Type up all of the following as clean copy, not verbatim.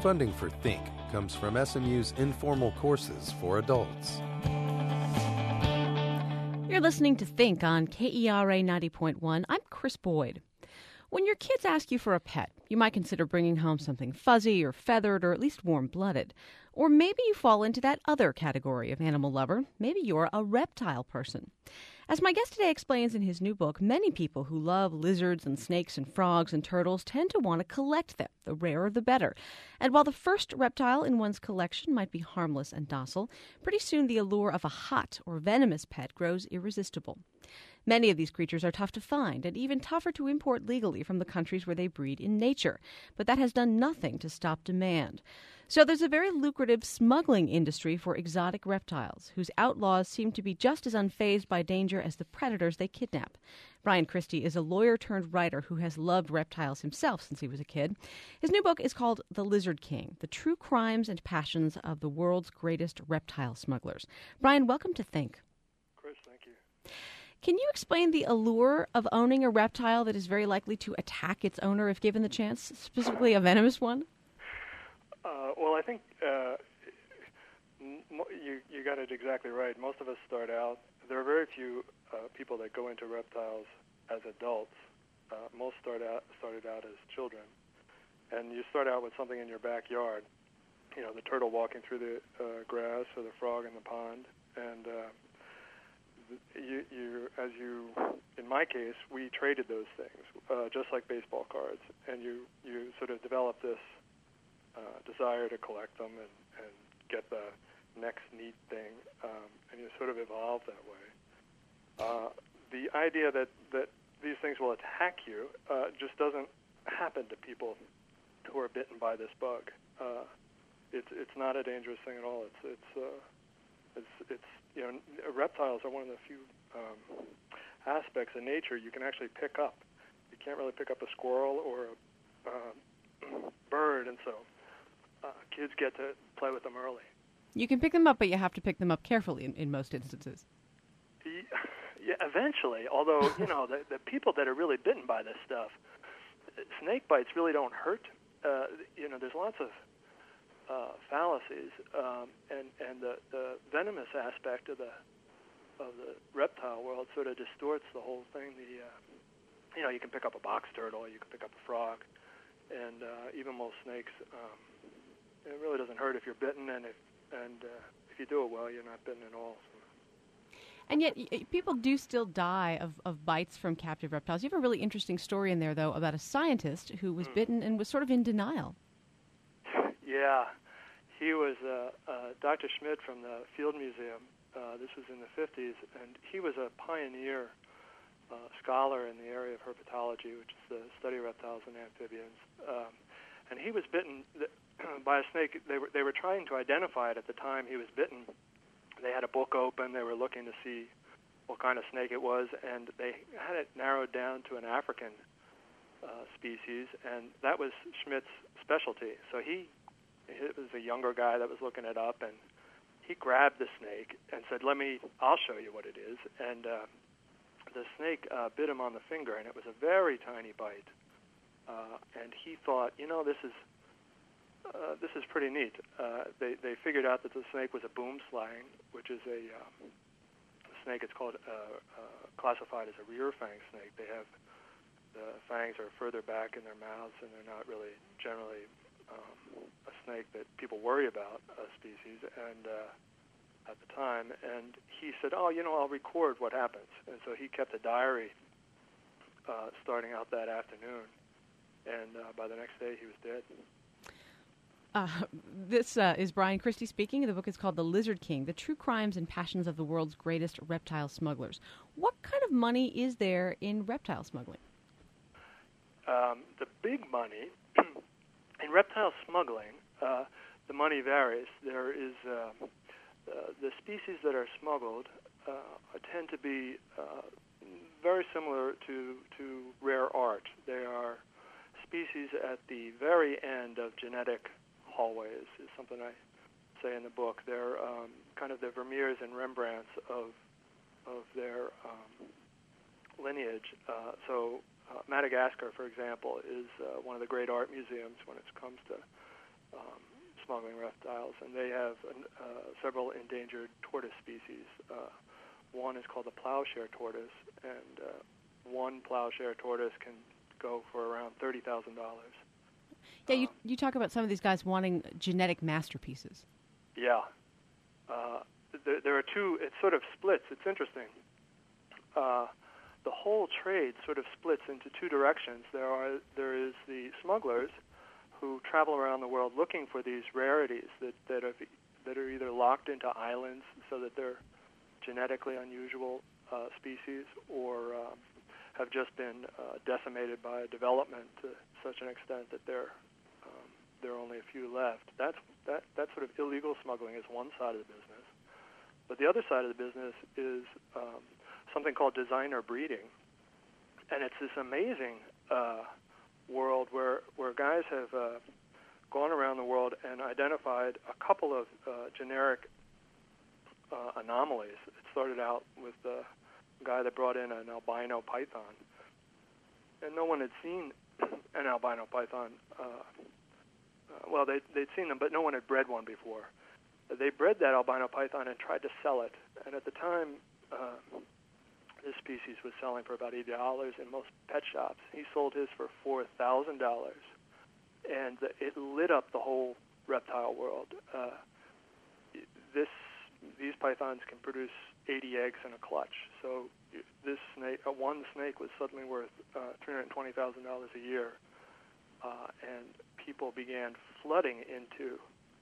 Funding for Think comes from SMU's informal courses for adults. You're listening to Think on KERA 90.1. I'm Chris Boyd. When your kids ask you for a pet, you might consider bringing home something fuzzy or feathered or at least warm-blooded. Or maybe you fall into that other category of animal lover. Maybe you're a reptile person. As my guest today explains in his new book, many people who love lizards and snakes and frogs and turtles tend to want to collect them. The rarer the better. And while the first reptile in one's collection might be harmless and docile, pretty soon the allure of a hot or venomous pet grows irresistible. Many of these creatures are tough to find and even tougher to import legally from the countries where they breed in nature. But that has done nothing to stop demand. So there's a very lucrative smuggling industry for exotic reptiles, whose outlaws seem to be just as unfazed by danger as the predators they kidnap. Brian Christie is a lawyer-turned-writer who has loved reptiles himself since he was a kid. His new book is called The Lizard King, The True Crimes and Passions of the World's Greatest Reptile Smugglers. Brian, welcome to Think. Chris, thank you. Can you explain the allure of owning a reptile that is very likely to attack its owner if given the chance, specifically a venomous one? Well, I think you got it exactly right. Most of us start out. There are very few people that go into reptiles as adults. Most started out as children, and you start out with something in your backyard. You know, the turtle walking through the grass, or the frog in the pond, and in my case, we traded those things, just like baseball cards, and you sort of develop this desire to collect them and get the next neat thing, and you sort of evolve that way. The idea that these things will attack you just doesn't happen to people who are bitten by this bug. It's not a dangerous thing at all. It's you know, reptiles are one of the few aspects of nature you can actually pick up. You can't really pick up a squirrel or a bird, and so kids get to play with them early. You can pick them up, but you have to pick them up carefully in most instances. Yeah, eventually. Although, you know, the people that are really bitten by this stuff, snake bites really don't hurt. You know, there's lots of fallacies, and the venomous aspect of the reptile world sort of distorts the whole thing. You know, you can pick up a box turtle, you can pick up a frog, and even most snakes. It really doesn't hurt if you're bitten, and if you do it well, you're not bitten at all. So. And yet, people do still die of bites from captive reptiles. You have a really interesting story in there, though, about a scientist who was bitten and was sort of in denial. Yeah, he was Dr. Schmidt from the Field Museum. This was in the 50s, and he was a pioneer scholar in the area of herpetology, which is the study of reptiles and amphibians. And he was bitten by a snake. They were trying to identify it at the time he was bitten. They had a book open. They were looking to see what kind of snake it was, and they had it narrowed down to an African species, and that was Schmidt's specialty. So it was a younger guy that was looking it up, and he grabbed the snake and said, I'll show you what it is. And the snake bit him on the finger, and it was a very tiny bite. And he thought, you know, this is pretty neat. They figured out that the snake was a boomslang, which is a snake. It's called classified as a rear fang snake. They have the fangs are further back in their mouths, and they're not really generally a snake that people worry about, a species. And at the time, and he said, "Oh, you know, I'll record what happens." And so he kept a diary starting out that afternoon, and by the next day, he was dead. This is Brian Christie speaking. The book is called The Lizard King, The True Crimes and Passions of the World's Greatest Reptile Smugglers. What kind of money is there in reptile smuggling? The big money in reptile smuggling, the money varies. There is the species that are smuggled tend to be very similar to rare art. They are species at the very end of genetic hallways, is something I say in the book. They're kind of the Vermeers and Rembrandts of their lineage. So Madagascar, for example, is one of the great art museums when it comes to smuggling reptiles, and they have several endangered tortoise species. One is called the plowshare tortoise, and one plowshare tortoise can go for around $30,000. Yeah, you talk about some of these guys wanting genetic masterpieces. Yeah. There are two, it sort of splits. It's interesting. The whole trade sort of splits into two directions. There is the smugglers who travel around the world looking for these rarities that are either locked into islands so that they're genetically unusual species, or have just been decimated by development to such an extent that there are only a few left. That sort of illegal smuggling is one side of the business. But the other side of the business is something called designer breeding, and it's this amazing world where guys have gone around the world and identified a couple of generic anomalies. It started out with the guy that brought in an albino python, and no one had seen an albino python. Well, they'd seen them, but no one had bred one before. They bred that albino python and tried to sell it, and at the time, this species was selling for about $80 in most pet shops. He sold his for $4,000, and it lit up the whole reptile world. These pythons can produce 80 eggs in a clutch. So this snake, one snake, was suddenly worth $320,000 a year, and people began flooding into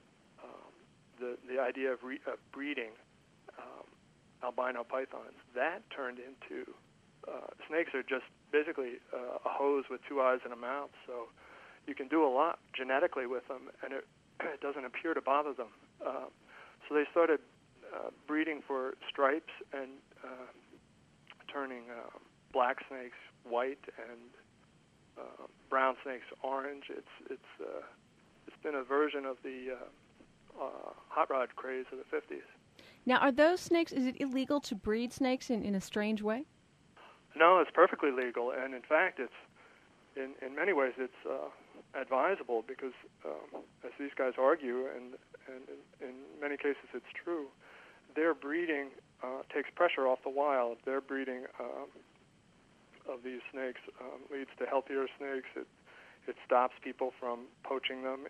the idea of breeding albino pythons. That turned into snakes are just basically a hose with two eyes and a mouth, so you can do a lot genetically with them, and it doesn't appear to bother them. So they started breeding for stripes and turning black snakes white and brown snakes orange. It's been a version of the hot rod craze of the 50s. Now, are those snakes, is it illegal to breed snakes in a strange way? No, it's perfectly legal, and in fact, it's in many ways it's advisable because, as these guys argue, and in many cases it's true, their breeding takes pressure off the wild. Their breeding of these snakes leads to healthier snakes. It stops people from poaching them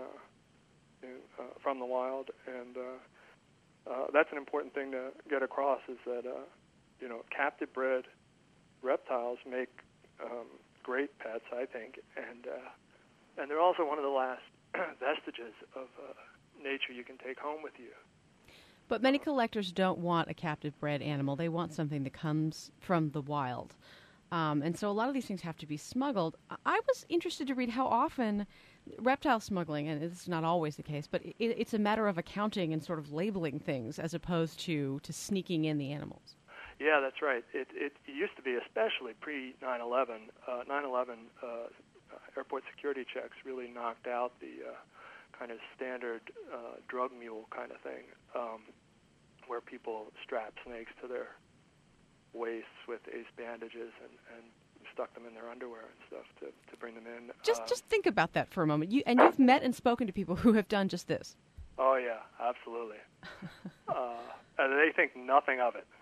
from the wild, and that's an important thing to get across, is that captive bred reptiles make great pets, I think, and they're also one of the last vestiges of nature you can take home with you. But many collectors don't want a captive bred animal. They want something that comes from the wild. And so a lot of these things have to be smuggled. I was interested to read how often reptile smuggling, and it's not always the case, but it's a matter of accounting and sort of labeling things as opposed to sneaking in the animals. Yeah, that's right. It used to be, especially pre-9/11. 9/11 airport security checks really knocked out the kind of standard drug mule kind of thing, where people strap snakes to their waists with ace bandages and stuck them in their underwear and stuff to bring them in. Just think about that for a moment. You've met and spoken to people who have done just this. Oh yeah, absolutely. And they think nothing of it.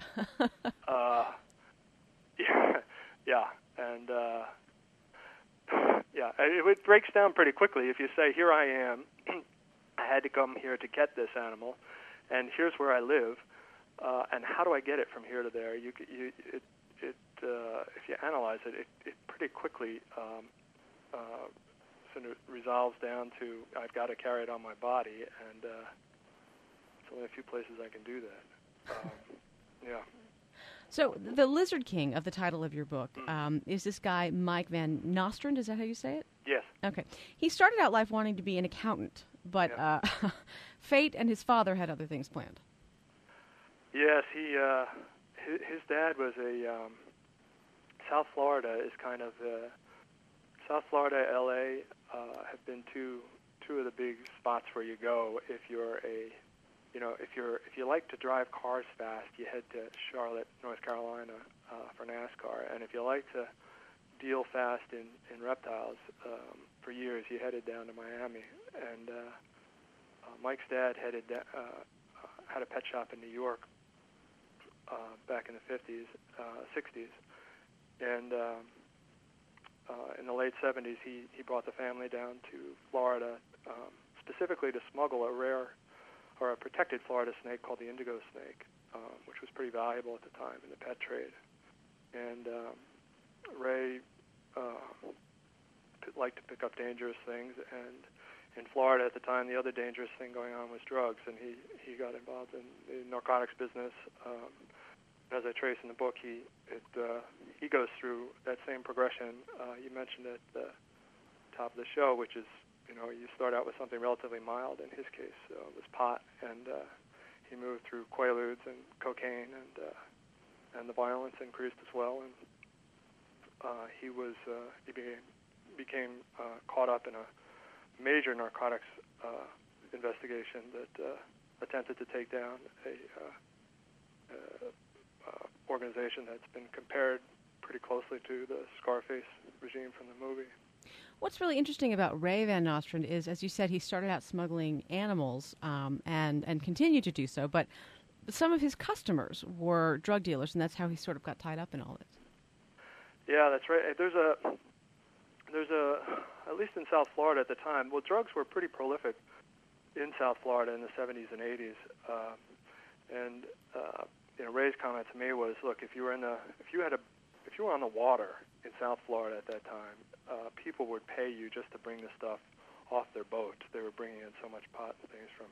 Yeah, and it breaks down pretty quickly if you say, "Here I am. I had to come here to get this animal, and here's where I live, and how do I get it from here to there?" If you analyze it, it pretty quickly sort of resolves down to, I've got to carry it on my body, and there's only a few places I can do that. Yeah. So the Lizard King of the title of your book is this guy, Mike Van Nostrand. Is that how you say it? Yes. Okay. He started out life wanting to be an accountant, but fate and his father had other things planned. Yes, his dad was a South Florida is kind of South Florida, L.A. Have been two of the big spots where you go if you're if you like to drive cars fast, you head to Charlotte, North Carolina for NASCAR, and if you like to deal fast in reptiles, for years you headed down to Miami. and Mike's dad had a pet shop in New York back in the 50s, 60s, and in the late 70s, he brought the family down to Florida, specifically to smuggle a protected Florida snake called the indigo snake, which was pretty valuable at the time in the pet trade. And Ray liked to pick up dangerous things, and in Florida at the time, the other dangerous thing going on was drugs, and he got involved in the narcotics business. As I trace in the book, he goes through that same progression you mentioned at the top of the show, which is, you start out with something relatively mild. In his case, it was pot, and he moved through Quaaludes and cocaine, and the violence increased as well. And he became caught up in a major narcotics investigation that attempted to take down a organization that's been compared pretty closely to the Scarface regime from the movie. What's really interesting about Ray Van Nostrand is, as you said, he started out smuggling animals and continued to do so, but some of his customers were drug dealers, and that's how he sort of got tied up in all this. Yeah, that's right. There's a at least in South Florida at the time, well, drugs were pretty prolific in South Florida in the 70s and 80s, and Ray's comment to me was, look, if you were on the water in South Florida at that time, people would pay you just to bring the stuff off their boat. They were bringing in so much pot and things from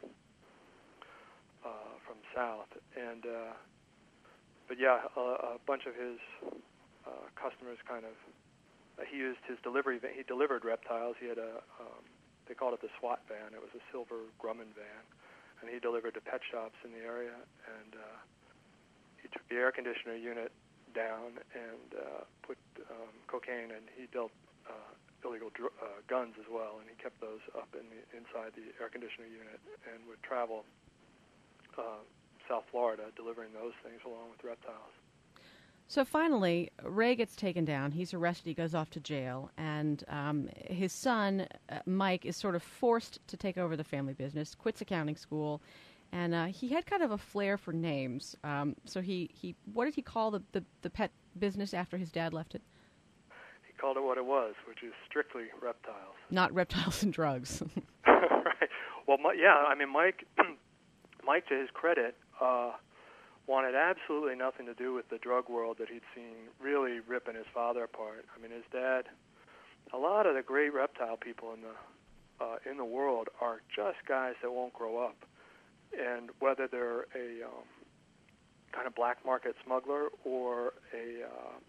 south, and but yeah, a bunch of his customers kind of he used his delivery van. He delivered reptiles. He had they called it the SWAT van. It was a silver Grumman van, and he delivered to pet shops in the area, and he took the air conditioner unit down and put cocaine, and he dealt illegal guns as well, and he kept those up inside the air conditioner unit and would travel South Florida delivering those things along with reptiles. So finally, Ray gets taken down. He's arrested. He goes off to jail. And his son, Mike, is sort of forced to take over the family business, quits accounting school. And he had kind of a flair for names. So he what did he call the pet business after his dad left it? He called it what it was, which is strictly reptiles. Not reptiles and drugs. Right. Well, Mike, to his credit, wanted absolutely nothing to do with the drug world that he'd seen really ripping his father apart. I mean, his dad, a lot of the great reptile people in the world are just guys that won't grow up. And whether they're a kind of black market smuggler or a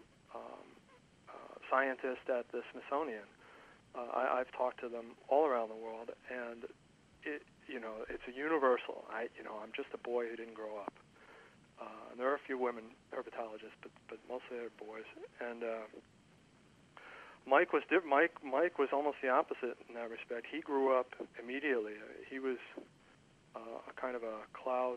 scientist at the Smithsonian, I've talked to them all around the world, and it's a universal. I'm just a boy who didn't grow up. There are a few women herpetologists, but mostly they're boys. And Mike was Mike was almost the opposite in that respect. He grew up immediately. He was a kind of a cloud.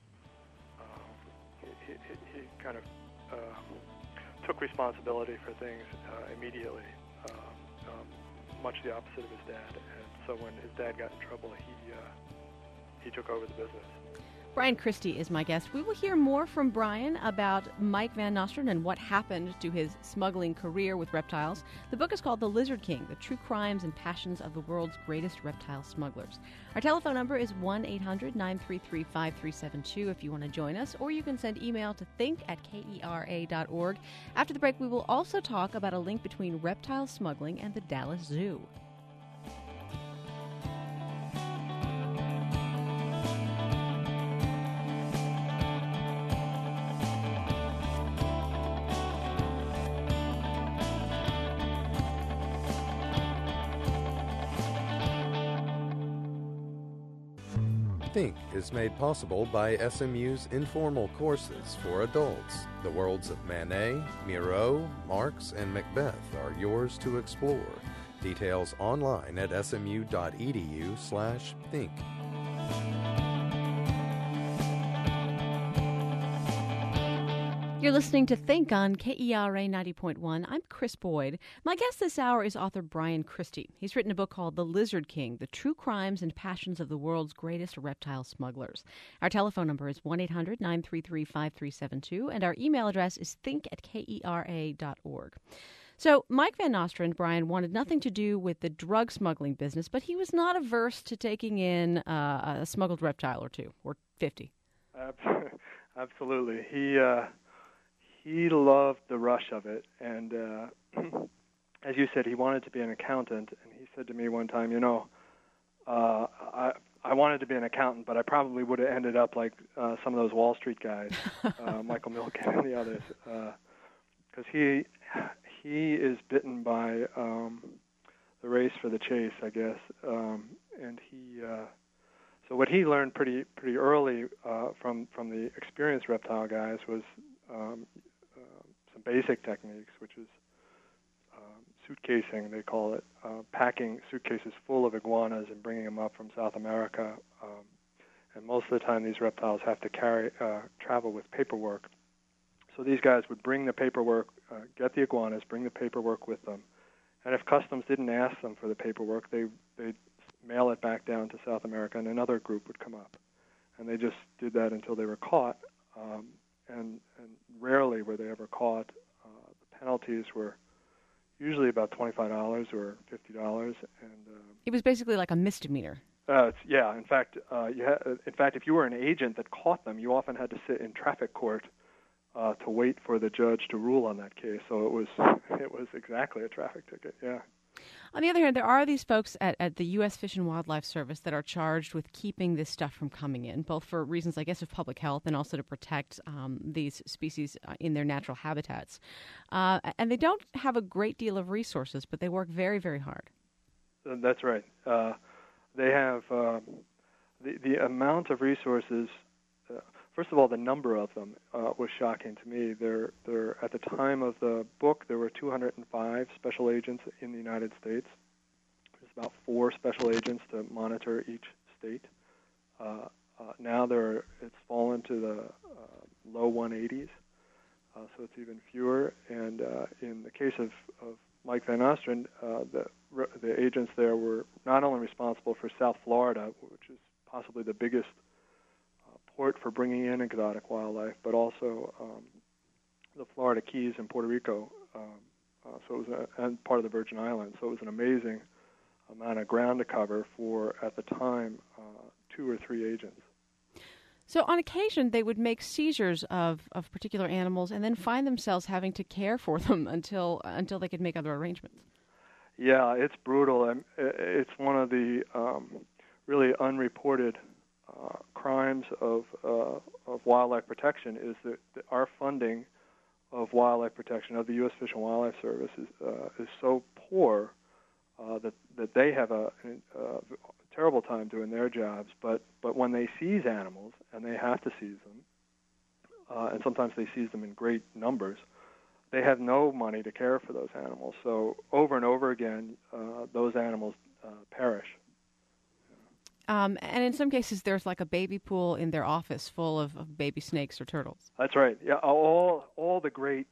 He kind of took responsibility for things immediately, much the opposite of his dad. And so when his dad got in trouble, he took over the business. Brian Christie is my guest. We will hear more from Brian about Mike Van Nostrand and what happened to his smuggling career with reptiles. The book is called The Lizard King, The True Crimes and Passions of the World's Greatest Reptile Smugglers. Our telephone number is 1-800-933-5372 if you want to join us, or you can send email to think@kera.org. After the break, we will also talk about a link between reptile smuggling and the Dallas Zoo. Think is made possible by SMU's informal courses for adults. The worlds of Manet, Miro, Marx, and Macbeth are yours to explore. Details online at smu.edu/think. You're listening to Think on KERA 90.1. I'm Chris Boyd. My guest this hour is author Brian Christie. He's written a book called The Lizard King, The True Crimes and Passions of the World's Greatest Reptile Smugglers. Our telephone number is 1-800-933-5372, and our email address is think@kera.org. So Mike Van Nostrand, Brian, wanted nothing to do with the drug smuggling business, but he was not averse to taking in a smuggled reptile or two, or 50. Absolutely. He loved the rush of it, and as you said, he wanted to be an accountant. And he said to me one time, I wanted to be an accountant, but I probably would have ended up like some of those Wall Street guys, Michael Milken and the others, because he is bitten by the race for the chase, I guess, and he. So what he learned pretty early from the experienced reptile guys was some basic techniques, which is suitcasing, they call it, packing suitcases full of iguanas and bringing them up from South America. And most of the time these reptiles have to travel with paperwork. So these guys would bring the paperwork, get the iguanas, bring the paperwork with them. And if customs didn't ask them for the paperwork, they'd mail it back down to South America, and another group would come up. And they just did that until they were caught. And rarely were they ever caught. The penalties were usually about $25 or $50, and it was basically like a misdemeanor. Yeah. In fact, if you were an agent that caught them, you often had to sit in traffic court to wait for the judge to rule on that case. So it was exactly a traffic ticket. Yeah. On the other hand, there are these folks at the U.S. Fish and Wildlife Service that are charged with keeping this stuff from coming in, both for reasons, I guess, of public health and also to protect these species in their natural habitats. And they don't have a great deal of resources, but they work very, very hard. That's right. They have the amount of resources. First of all, the number of them was shocking to me. There, at the time of the book, there were 205 special agents in the United States. There's about 4 special agents to monitor each state. Now it's fallen to the low 180s, so it's even fewer. And in the case of Mike Van Nostrand, the agents there were not only responsible for South Florida, which is possibly the biggest port for bringing in exotic wildlife, but also the Florida Keys and Puerto Rico, so it was and part of the Virgin Islands. So it was an amazing amount of ground to cover for, at the time, 2 or 3 agents. So on occasion, they would make seizures of particular animals and then find themselves having to care for them until they could make other arrangements. Yeah, it's brutal. It's one of the really unreported crimes of wildlife protection is that our funding of wildlife protection of the U.S. Fish and Wildlife Service is so poor that they have a terrible time doing their jobs. But when they seize animals, and they have to seize them, and sometimes they seize them in great numbers, they have no money to care for those animals. So over and over again, those animals perish. And in some cases, there's like a baby pool in their office full of baby snakes or turtles. That's right. Yeah, all the great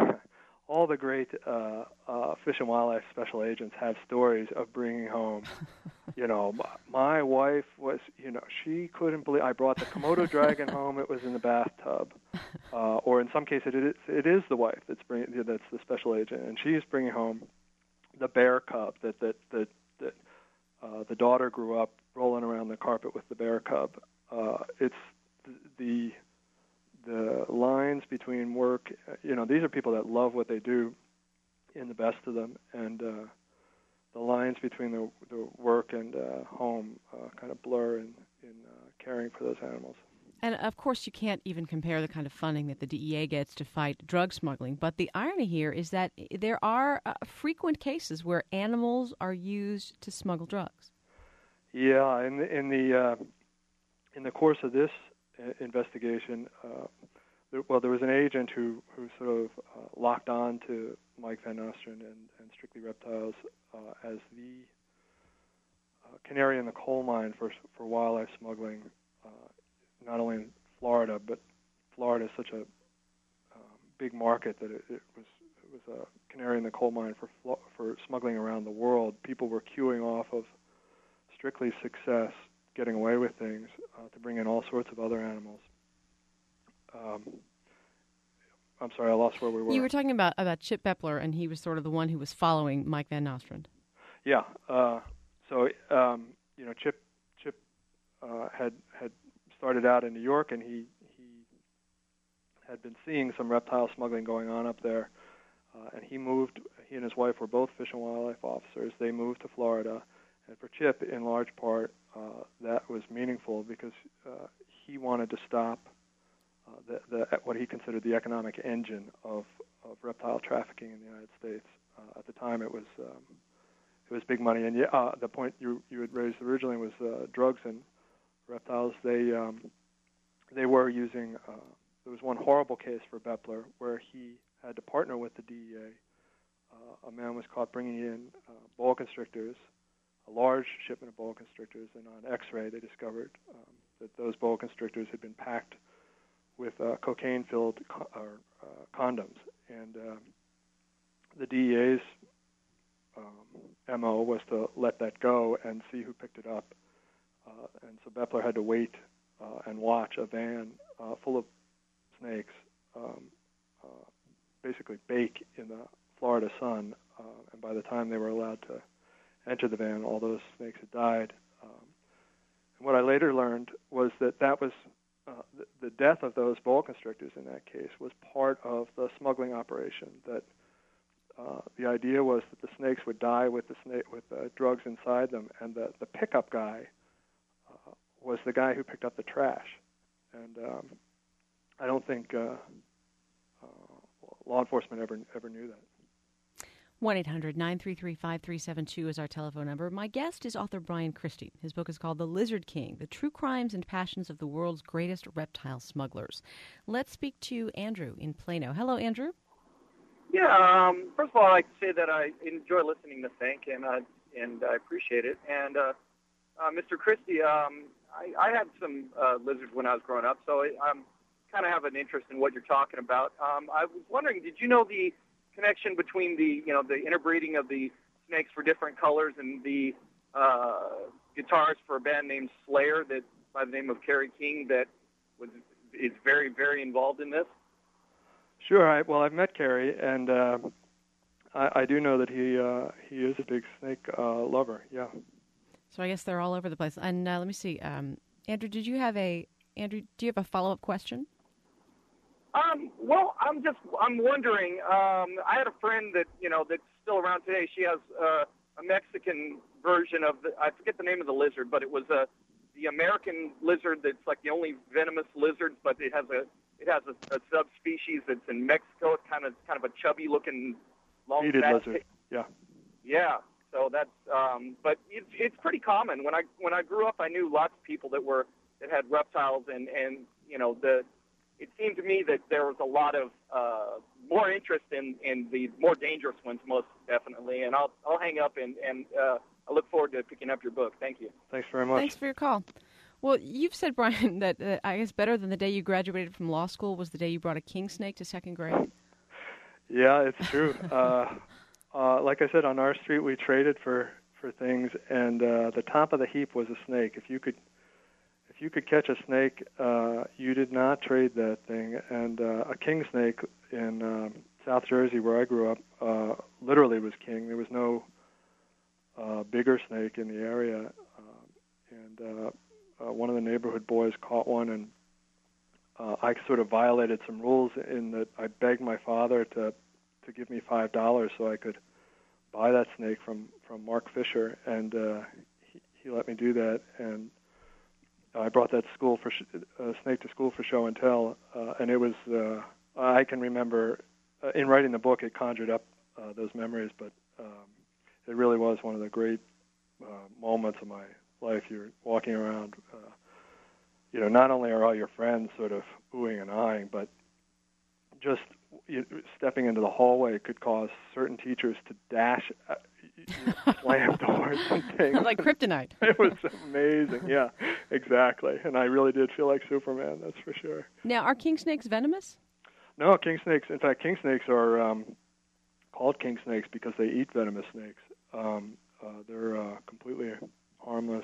fish and wildlife special agents have stories of bringing home. My wife was, she couldn't believe I brought the Komodo dragon home. It was in the bathtub, or in some cases, it is the wife that's the special agent, and she's bringing home the bear cub that the daughter grew up rolling around the carpet with the bear cub. It's the lines between work. These are people that love what they do in the best of them, and the lines between the work and home kind of blur in caring for those animals. And, of course, you can't even compare the kind of funding that the DEA gets to fight drug smuggling. But the irony here is that there are frequent cases where animals are used to smuggle drugs. Yeah, in the course of this investigation, there was an agent who sort of locked on to Mike Van Nostrand and Strictly Reptiles as the canary in the coal mine for wildlife smuggling, not only in Florida, but Florida is such a big market, that it was a canary in the coal mine for smuggling around the world. People were queuing off of strictly success, getting away with things, to bring in all sorts of other animals. I'm sorry, I lost where we were. You were talking about Chip Bepler, and he was sort of the one who was following Mike Van Nostrand. Yeah. Chip had started out in New York, and he had been seeing some reptile smuggling going on up there, and he and his wife were both Fish and Wildlife officers. They moved to Florida, and for Chip, in large part, that was meaningful because he wanted to stop what he considered the economic engine of reptile trafficking in the United States. At the time, it was big money, and the point you had raised originally was drugs and reptiles. They were using. There was one horrible case for Bepler where he had to partner with the DEA. A man was caught bringing in boa constrictors, a large shipment of boa constrictors, and on X-ray they discovered that those boa constrictors had been packed with cocaine-filled condoms, and the DEA's MO was to let that go and see who picked it up. And so Bepler had to wait and watch a van full of snakes basically bake in the Florida sun. And by the time they were allowed to enter the van, all those snakes had died. And what I later learned was that was the death of those boa constrictors in that case was part of the smuggling operation. That the idea was that the snakes would die with the drugs inside them, and the pickup guy was the guy who picked up the trash. And I don't think law enforcement ever knew that. 1-800-933-5372 is our telephone number. My guest is author Brian Christie. His book is called The Lizard King, The True Crimes and Passions of the World's Greatest Reptile Smugglers. Let's speak to Andrew in Plano. Hello, Andrew. Yeah, first of all, I'd like to say that I enjoy listening to Think, and I appreciate it. And Mr. Christie, I had some lizards when I was growing up, so I kind of have an interest in what you're talking about. I was wondering, did you know the connection between the interbreeding of the snakes for different colors and the guitarist for a band named Slayer, that by the name of Kerry King, that is very, very involved in this? Sure. I've met Kerry, and I do know that he is a big snake lover. Yeah. So I guess they're all over the place. And let me see, Andrew, do you have a follow-up question? Well, I'm wondering. I had a friend that's still around today. She has a Mexican version of I forget the name of the lizard, but it was the American lizard that's like the only venomous lizard, but it has a subspecies that's in Mexico. It's kind of a chubby looking long beaded lizard. Yeah. Yeah. So that's but it's pretty common. When I grew up, I knew lots of people that had reptiles, and it seemed to me that there was a lot of more interest in the more dangerous ones, most definitely. And I'll hang up and I look forward to picking up your book. Thank you. Thanks very much. Thanks for your call. Well, you've said, Brian, that I guess better than the day you graduated from law school was the day you brought a king snake to second grade. Yeah, it's true. Like I said, on our street we traded for things, and the top of the heap was a snake. If you could catch a snake, you did not trade that thing. And a king snake in South Jersey, where I grew up, literally was king. There was no bigger snake in the area. One of the neighborhood boys caught one, and I sort of violated some rules in that I begged my father to give me $5 so I could buy that snake from Mark Fisher, and he let me do that. And I brought that snake to school for show and tell, and it was, I can remember, in writing the book, it conjured up those memories, but it really was one of the great moments of my life. You're walking around, not only are all your friends sort of oohing and ahhing, but just stepping into the hallway could cause certain teachers to dash, slam doors and things. Like kryptonite. It was amazing. Yeah, exactly. And I really did feel like Superman, that's for sure. Now, are king snakes venomous? No, king snakes. In fact, king snakes are called king snakes because they eat venomous snakes. They're completely harmless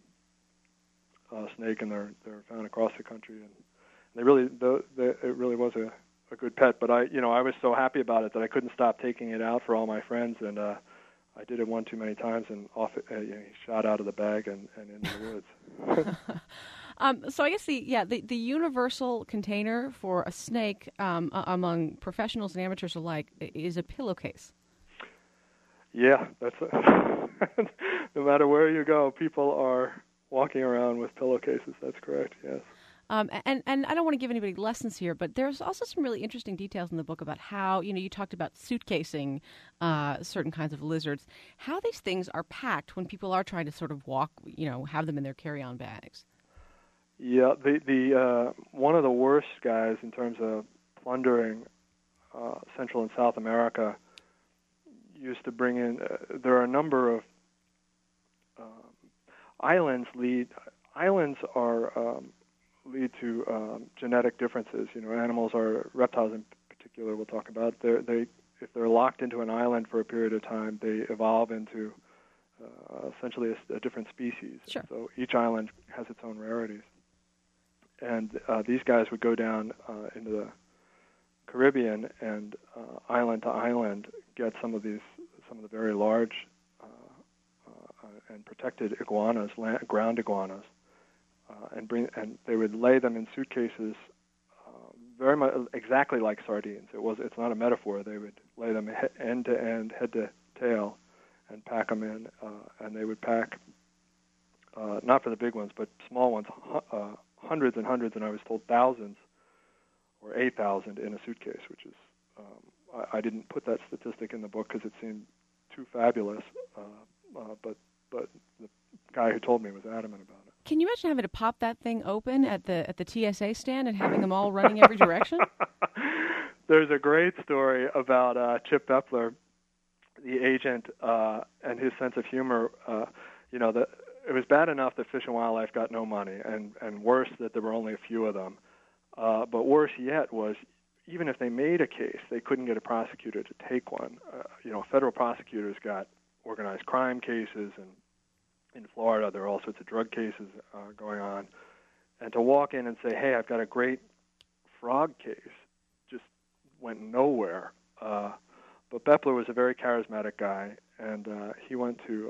snake, and they're found across the country. And they really, it really was a good pet. But I was so happy about it that I couldn't stop taking it out for all my friends, and I did it one too many times, and off it, he shot out of the bag and into the woods. So I guess the universal container for a snake among professionals and amateurs alike is a pillowcase. Yeah, that's no matter where you go, people are walking around with pillowcases. That's correct. Yes. And I don't want to give anybody lessons here, but there's also some really interesting details in the book about how, you talked about suitcasing certain kinds of lizards, how these things are packed when people are trying to sort of walk, have them in their carry-on bags. Yeah, the one of the worst guys in terms of plundering Central and South America used to bring in. There are a number of islands. Islands are lead to genetic differences. Animals or reptiles in particular. We'll talk about. If they're locked into an island for a period of time, they evolve into essentially a different species. Sure. So each island has its own rarities. And these guys would go down into the Caribbean and island to island get some of the very large and protected iguanas, ground iguanas, and they would lay them in suitcases, very much exactly like sardines. It's not a metaphor. They would lay them end to end, head to tail, and pack them in. And they would pack not for the big ones, but small ones. Hundreds and hundreds, and I was told thousands or 8,000 in a suitcase, which is, I didn't put that statistic in the book because it seemed too fabulous, but the guy who told me was adamant about it. Can you imagine having to pop that thing open at the TSA stand and having them all running every direction? There's a great story about Chip Bepler, the agent, and his sense of humor. It was bad enough that Fish and Wildlife got no money, and worse that there were only a few of them. But worse yet was, even if they made a case, they couldn't get a prosecutor to take one. Federal prosecutors got organized crime cases, and in Florida there are all sorts of drug cases going on. And to walk in and say, hey, I've got a great frog case, just went nowhere. But Bepler was a very charismatic guy, and he went to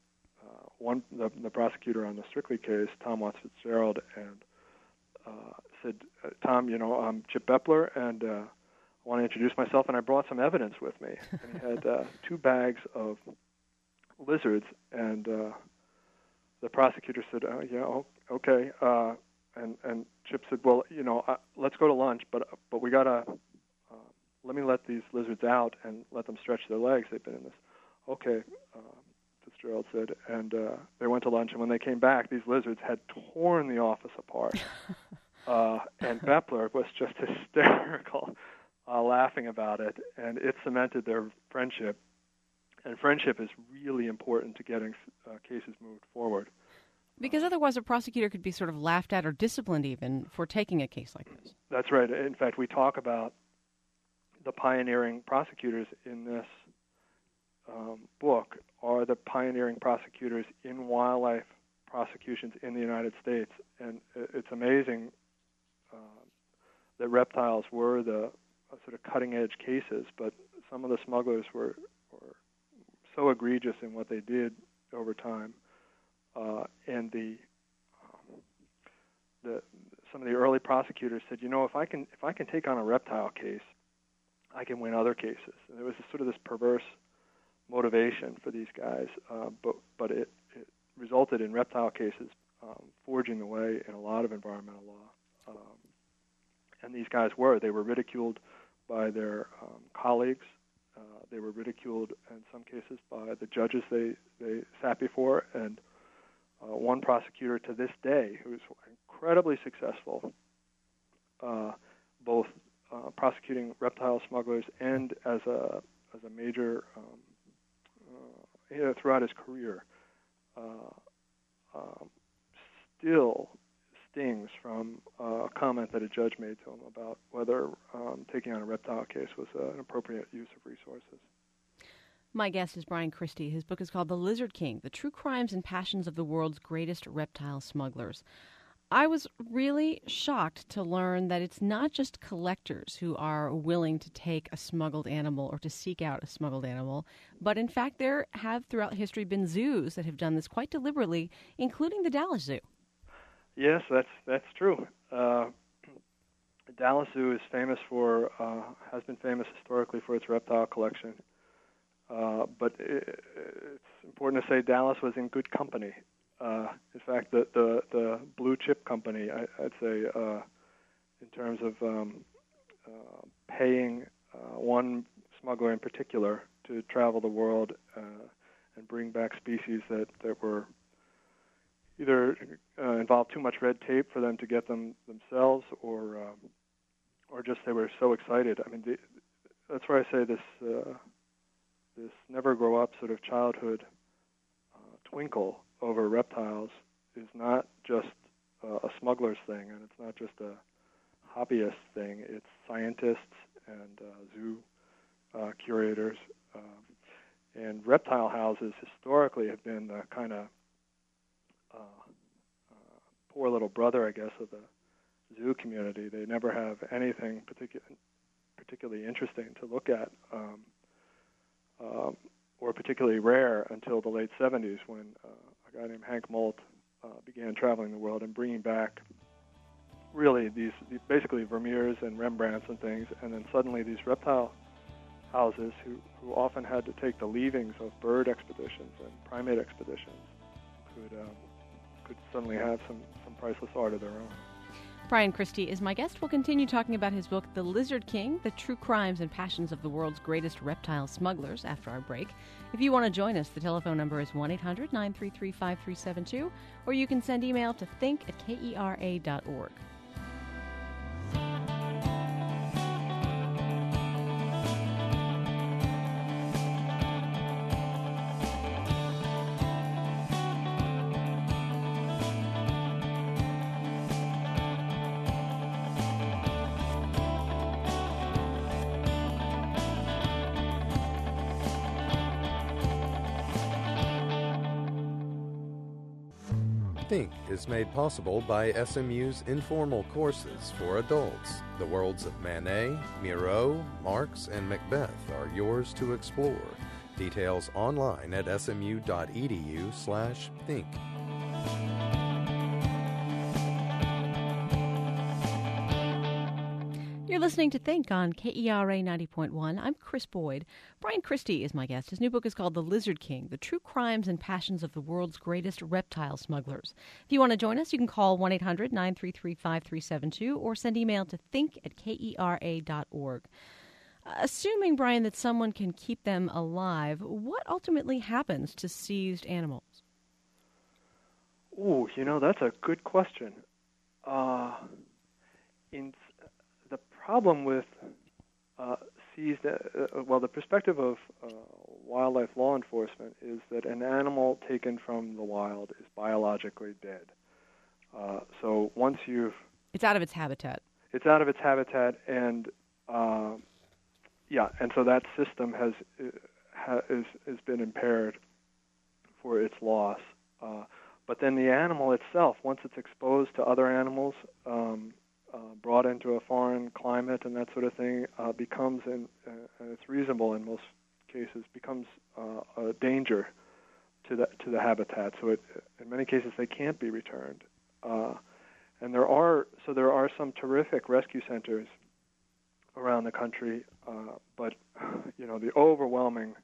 the prosecutor on the Strictly case, Tom Watts Fitzgerald, and said, Tom, I'm Chip Bepler, and I want to introduce myself, and I brought some evidence with me. And he had 2 bags of lizards, and the prosecutor said, okay. And Chip said, well, let's go to lunch, but we got to, let me let these lizards out and let them stretch their legs. They've been in this. Okay, Fitzgerald said, and they went to lunch, and when they came back, these lizards had torn the office apart. And Bepler was just hysterical, laughing about it, and it cemented their friendship. And friendship is really important to getting cases moved forward. Because otherwise a prosecutor could be sort of laughed at or disciplined even for taking a case like this. That's right. In fact, we talk about the pioneering prosecutors in this book are the pioneering prosecutors in wildlife prosecutions in the United States. And it's amazing that reptiles were the sort of cutting-edge cases, but some of the smugglers were so egregious in what they did over time. And some of the early prosecutors said, if I can take on a reptile case, I can win other cases. And there was sort of this perverse motivation for these guys, but it resulted in reptile cases forging the way in a lot of environmental law. And these guys were ridiculed by their colleagues. They were ridiculed in some cases by the judges they sat before. And one prosecutor to this day, who's incredibly successful, both prosecuting reptile smugglers and as a major throughout his career, stings from a comment that a judge made to him about whether taking on a reptile case was an appropriate use of resources. My guest is Brian Christie. His book is called The Lizard King, The True Crimes and Passions of the World's Greatest Reptile Smugglers. I was really shocked to learn that it's not just collectors who are willing to take a smuggled animal or to seek out a smuggled animal, but in fact there have throughout history been zoos that have done this quite deliberately, including the Dallas Zoo. Yes, that's true. Dallas Zoo is famous has been famous historically for its reptile collection. But it's important to say Dallas was in good company. In fact, the blue chip company, I'd say, in terms of paying one smuggler in particular to travel the world and bring back species that were either involved too much red tape for them to get them themselves, or just they were so excited. I mean, that's where I say this never grow up sort of childhood twinkle over reptiles is not just a smuggler's thing, and it's not just a hobbyist thing. It's scientists and zoo curators. And reptile houses historically have been the kind of poor little brother, I guess, of the zoo community. They never have anything particularly interesting to look at, or particularly rare until the late 70s when a guy named Hank Molt began traveling the world and bringing back really these basically Vermeers and Rembrandts and things, and then suddenly these reptile houses who often had to take the leavings of bird expeditions and primate expeditions could suddenly have some priceless art of their own. Brian Christie is my guest. We'll continue talking about his book, The Lizard King, The True Crimes and Passions of the World's Greatest Reptile Smugglers, after our break. If you want to join us, the telephone number is 1-800-933-5372, or you can send email to think@kera.org. Think is made possible by SMU's informal courses for adults. The worlds of Manet, Miro, Marx, and Macbeth are yours to explore. Details online at smu.edu/think. You're listening to Think on KERA 90.1. I'm Chris Boyd. Brian Christie is my guest. His new book is called The Lizard King, The True Crimes and Passions of the World's Greatest Reptile Smugglers. If you want to join us, you can call 1-800-933-5372 or send email to think@kera.org. Assuming, Brian, that someone can keep them alive, what ultimately happens to seized animals? Ooh, that's a good question. The problem with seized, the perspective of wildlife law enforcement is that an animal taken from the wild is biologically dead. So once it's out of its habitat. It's out of its habitat, and and so that system has been impaired for its loss. But then the animal itself, once it's exposed to other animals, brought into a foreign climate and that sort of thing, becomes, and it's reasonable in most cases, becomes a danger to the habitat. So in many cases they can't be returned. And there are some terrific rescue centers around the country, but the overwhelming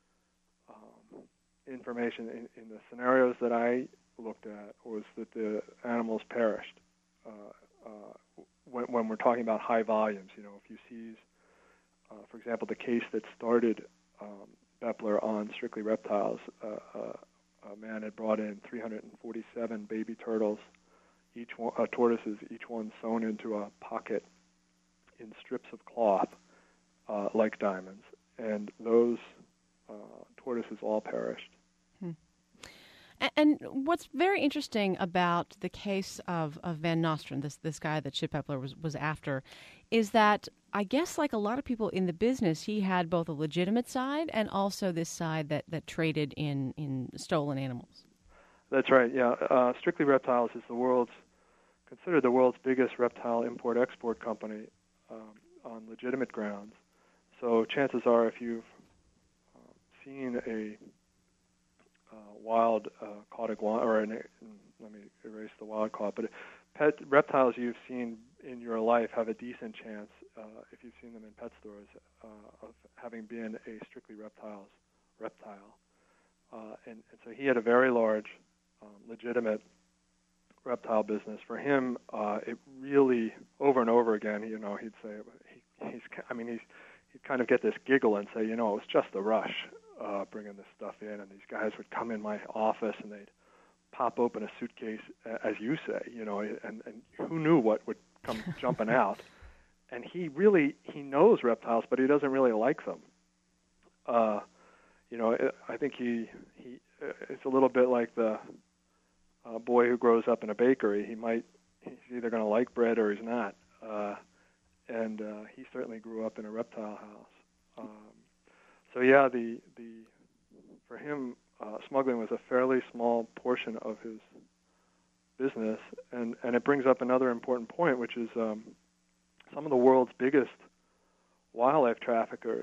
information in the scenarios that I looked at was that the animals perished. When we're talking about high volumes, if you seize, for example, the case that started Bepler on Strictly Reptiles, a man had brought in 347 baby turtles, tortoises, each one sewn into a pocket in strips of cloth, like diamonds, and those tortoises all perished. And what's very interesting about the case of Van Nostrand, this guy that Chip Epler was after, is that I guess like a lot of people in the business, he had both a legitimate side and also this side that traded in stolen animals. That's right, yeah. Strictly Reptiles is considered the world's biggest reptile import-export company on legitimate grounds. So chances are if you've seen a wild caught iguana, let me erase the wild caught, but pet reptiles you've seen in your life have a decent chance, if you've seen them in pet stores, of having been a Strictly Reptile. And so he had a very large, legitimate reptile business. For him, it really, over and over again, he'd say, he'd kind of get this giggle and say, it was just a rush bringing this stuff in, and these guys would come in my office and they'd pop open a suitcase, as you say, and who knew what would come jumping out. And he knows reptiles, but he doesn't really like them. I think it's a little bit like the boy who grows up in a bakery. He's either going to like bread or he's not. And he certainly grew up in a reptile house. So yeah, for him, smuggling was a fairly small portion of his business, and it brings up another important point, which is some of the world's biggest wildlife traffickers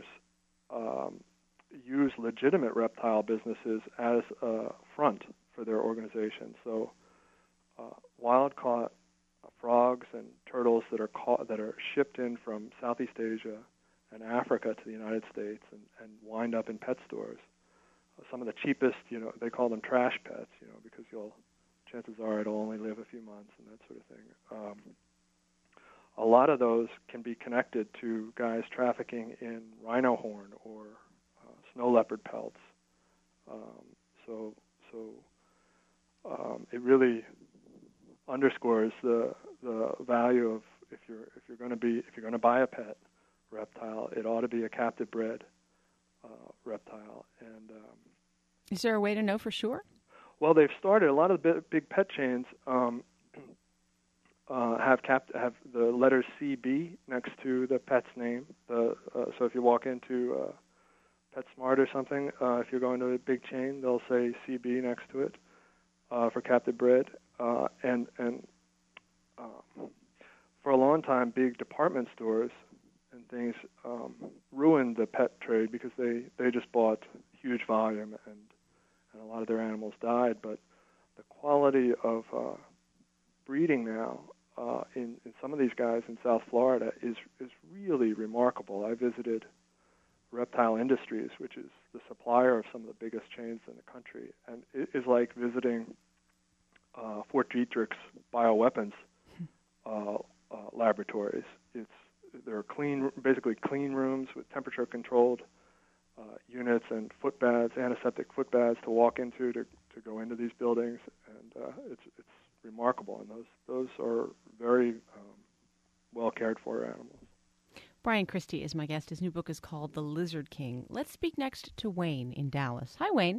use legitimate reptile businesses as a front for their organization. So wild-caught frogs and turtles that are shipped in from Southeast Asia and Africa to the United States and wind up in pet stores. Some of the cheapest, they call them trash pets, because chances are it'll only live a few months and that sort of thing. A lot of those can be connected to guys trafficking in rhino horn or snow leopard pelts. It really underscores the value of if you're going to buy a pet reptile, it ought to be a captive bred reptile. And is there a way to know for sure? Well, they've started. A lot of the big pet chains have the letters CB next to the pet's name. So if you walk into PetSmart or something, if you're going to a big chain, they'll say CB next to it for captive bred. And for a long time, big department stores and things ruined the pet trade because they just bought huge volume and a lot of their animals died. But the quality of breeding now in some of these guys in South Florida is really remarkable. I visited Reptile Industries, which is the supplier of some of the biggest chains in the country, and it is like visiting Fort Detrick's bioweapons laboratories. There are basically clean rooms with temperature-controlled units and foot baths, antiseptic foot baths to walk into to go into these buildings, and it's remarkable. And those are very well cared for animals. Brian Christie is my guest. His new book is called The Lizard King. Let's speak next to Wayne in Dallas. Hi, Wayne.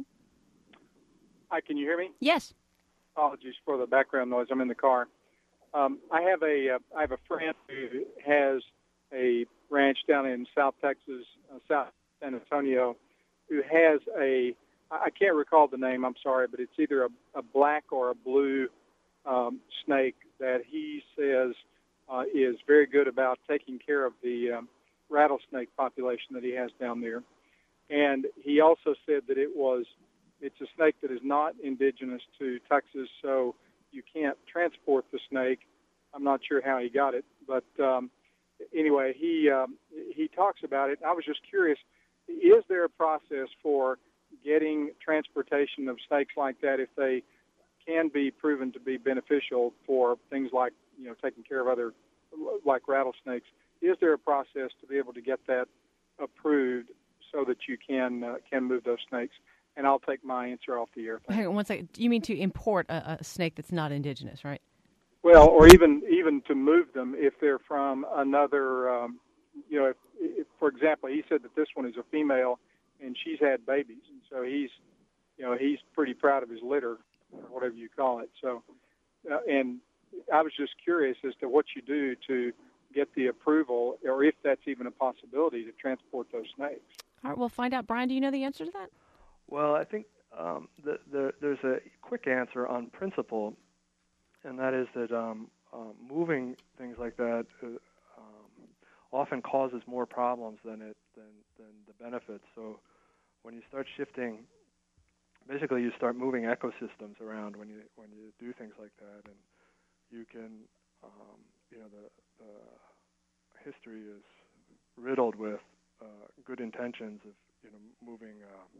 Hi, can you hear me? Yes. Apologies for the background noise. I'm in the car. I have a friend who has a ranch down in South Texas, South San Antonio, who has I can't recall the name, I'm sorry, but it's either a black or a blue snake that he says is very good about taking care of the rattlesnake population that he has down there. And he also said that it's a snake that is not indigenous to Texas, so you can't transport the snake. I'm not sure how he got it, but anyway, he talks about it. I was just curious, is there a process for getting transportation of snakes like that if they can be proven to be beneficial for things like, taking care of other, like rattlesnakes? Is there a process to be able to get that approved so that you can move those snakes? And I'll take my answer off the air. Hang on one second. You mean to import a snake that's not indigenous, right? Well, or even to move them if they're from another, if, for example, he said that this one is a female and she's had babies, and so he's pretty proud of his litter. or whatever you call it. So, and I was just curious as to what you do to get the approval, or if that's even a possibility, to transport those snakes. All right, we'll find out. Brian, do you know the answer to that? Well, I think there's a quick answer on principle, and that is that moving things like that often causes more problems than the benefits. So when you start shifting, basically you start moving ecosystems around when you do things like that, and you can, the history is riddled with good intentions of moving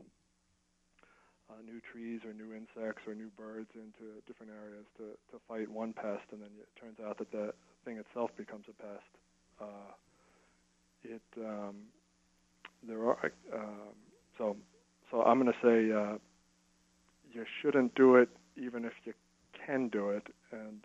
new trees or new insects or new birds into different areas to fight one pest, and then it turns out that the thing itself becomes a pest. So I'm going to say you shouldn't do it even if you can do it, and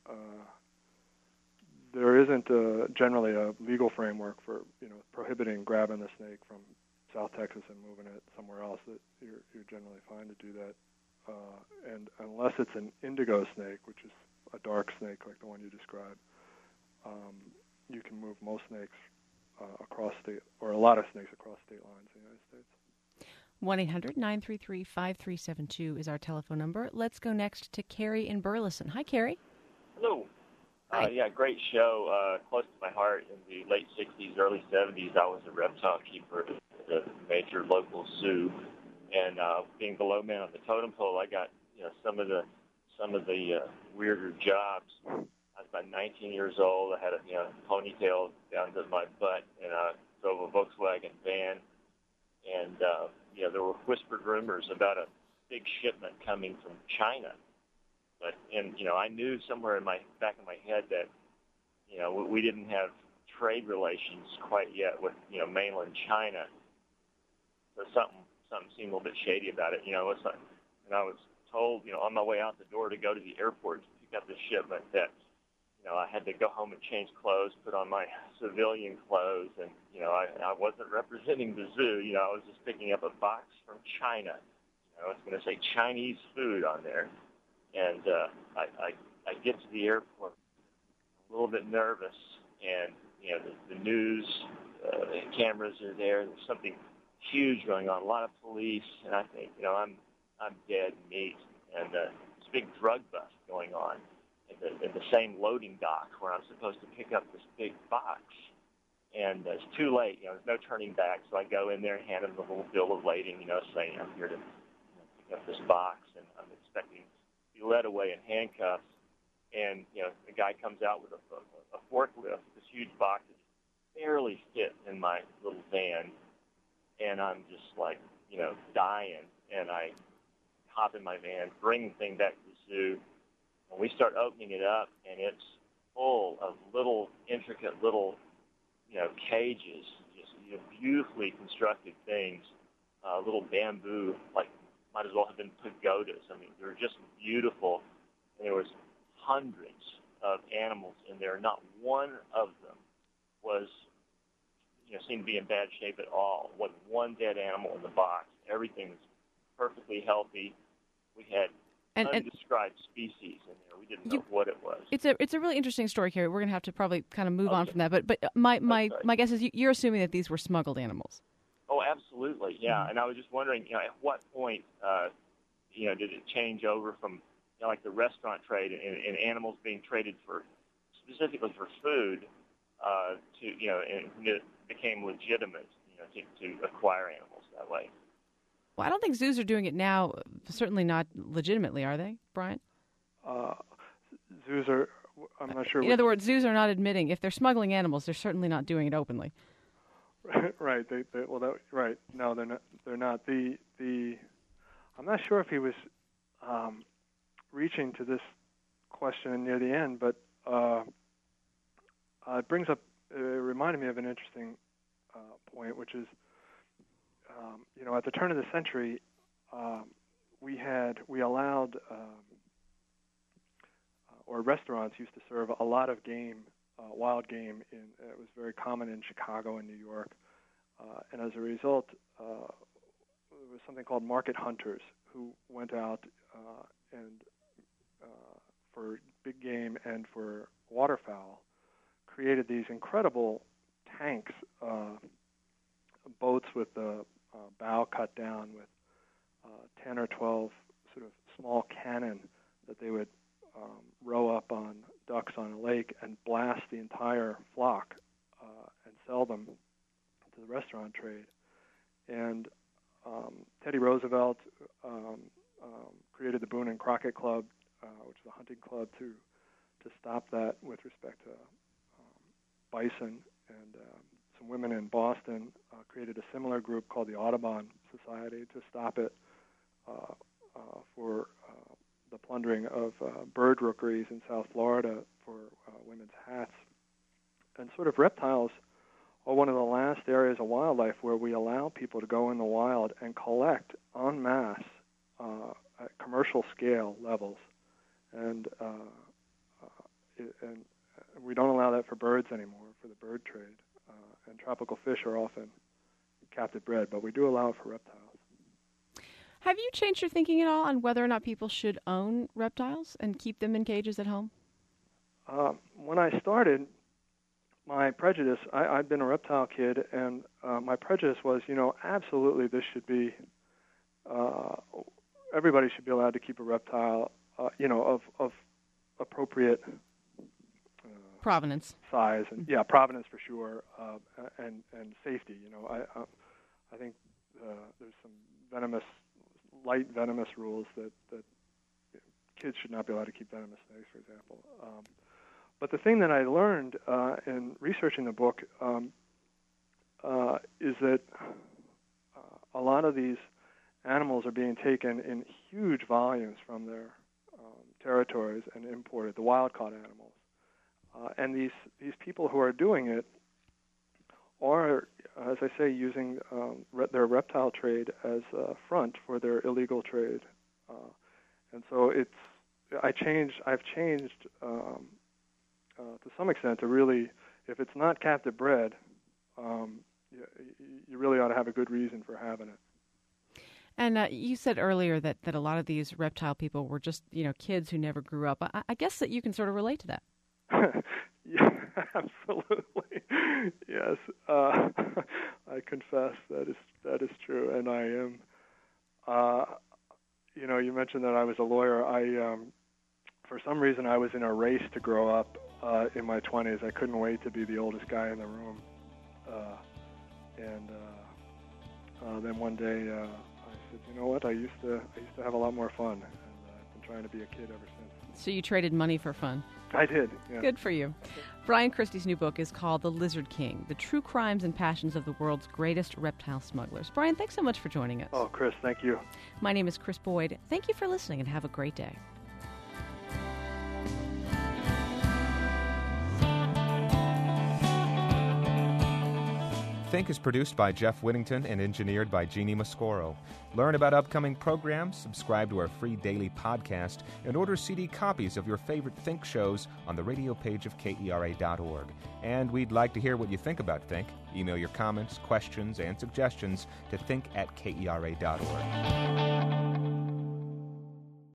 there isn't generally a legal framework for prohibiting grabbing the snake from South Texas and moving it somewhere else. That you're generally fine to do that, and unless it's an indigo snake, which is a dark snake like the one you described, you can move most snakes across state, or a lot of snakes across state lines in the United States. 1-800-933-5372 is our telephone number. Let's go next to Carrie in Burleson. Hi, Carrie. Hello. Hi. Yeah, great show. Close to my heart. In the late 60s, early 70s, I was a reptile keeper at a major local zoo. And being the low man on the totem pole, I got some of the weirder jobs. I was about 19 years old. I had a ponytail down to my butt, and I drove a Volkswagen van. And there were whispered rumors about a big shipment coming from China. But I knew somewhere in my back of my head that we didn't have trade relations quite yet with mainland China. So something seemed a little bit shady about it. And I was told on my way out the door to go to the airport to pick up the shipment that I had to go home and change clothes, put on my civilian clothes, and I wasn't representing the zoo. I was just picking up a box from China. I was going to say Chinese food on there. And I get to the airport a little bit nervous, and the news, the cameras are there. There's something huge going on, a lot of police, and I think I'm dead meat. And there's a big drug bust going on at the same loading dock where I'm supposed to pick up this big box. And it's too late. There's no turning back. So I go in there and hand them the little bill of lading, saying I'm here to pick up this box, and I'm expecting be led away in handcuffs, and the guy comes out with a forklift, this huge box that barely fit in my little van, and I'm just like dying, and I hop in my van, bring the thing back to the zoo, and we start opening it up, and it's full of little intricate little cages, just beautifully constructed things, little bamboo, like might as well have been pagodas. I mean, they were just beautiful. And there was hundreds of animals in there. Not one of them was, seemed to be in bad shape at all. Wasn't one dead animal in the box. Everything was perfectly healthy. We had undescribed species in there. We didn't know what it was. It's a really interesting story, Carrie. We're going to have to probably kind of move on from that. But my guess is you're assuming that these were smuggled animals. Oh, absolutely, yeah. And I was just wondering, at what point, did it change over from, like the restaurant trade and animals being traded specifically for food, to, and it became legitimate, to acquire animals that way. Well, I don't think zoos are doing it now. Certainly not legitimately, are they, Brian? Zoos are. I'm not sure. In other words, zoos are not admitting if they're smuggling animals. They're certainly not doing it openly. Right. Right. No, they're not. I'm not sure if he was reaching to this question near the end, but it brings up. It reminded me of an interesting point, which is, at the turn of the century, we allowed, or restaurants used to serve a lot of game. Wild game. It was very common in Chicago and New York, and as a result, there was something called market hunters who went out for big game and for waterfowl, created these incredible tanks, boats with the bow cut down with 10 or 12 sort of small cannon that they would row up on ducks on a lake and blast the entire flock and sell them to the restaurant trade. And Teddy Roosevelt created the Boone and Crockett Club, which is a hunting club to stop that with respect to bison. And some women in Boston created a similar group called the Audubon Society to stop it for the plundering of bird rookeries in South Florida for women's hats. And sort of reptiles are one of the last areas of wildlife where we allow people to go in the wild and collect en masse at commercial scale levels. And we don't allow that for birds anymore, for the bird trade. And tropical fish are often captive bred, but we do allow it for reptiles. Have you changed your thinking at all on whether or not people should own reptiles and keep them in cages at home? When I started, my prejudice, I'd been a reptile kid, and my prejudice was, absolutely this should be, everybody should be allowed to keep a reptile, of appropriate provenance, size, and provenance for sure, and safety. I think there's some light venomous rules that kids should not be allowed to keep venomous snakes, for example. But the thing that I learned in researching the book is that a lot of these animals are being taken in huge volumes from their territories and imported, the wild-caught animals. And these people who are doing it are, as I say, using their reptile trade as a front for their illegal trade. And so I've changed to some extent to really, if it's not captive bred, you really ought to have a good reason for having it. And you said earlier that a lot of these reptile people were just, kids who never grew up. I guess that you can sort of relate to that. Yeah, absolutely. Yes, I confess that is true, and I am. You mentioned that I was a lawyer. For some reason, I was in a race to grow up in my 20s. I couldn't wait to be the oldest guy in the room, and then one day I said, "You know what? I used to have a lot more fun, and I've been trying to be a kid ever since." So you traded money for fun. I did, yeah. Good for you. Brian Christie's new book is called The Lizard King, The True Crimes and Passions of the World's Greatest Reptile Smugglers. Brian, thanks so much for joining us. Oh, Chris, thank you. My name is Chris Boyd. Thank you for listening and have a great day. Think is produced by Jeff Whittington and engineered by Jeannie Mascoro. Learn about upcoming programs, subscribe to our free daily podcast, and order CD copies of your favorite Think shows on the radio page of KERA.org. And we'd like to hear what you think about Think. Email your comments, questions, and suggestions to think@KERA.org.